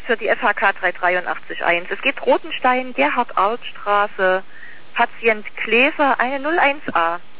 für die FHK 3881. Es geht Rotenstein, Gerhard-Arlt-Straße, Patient Klever, eine 01a.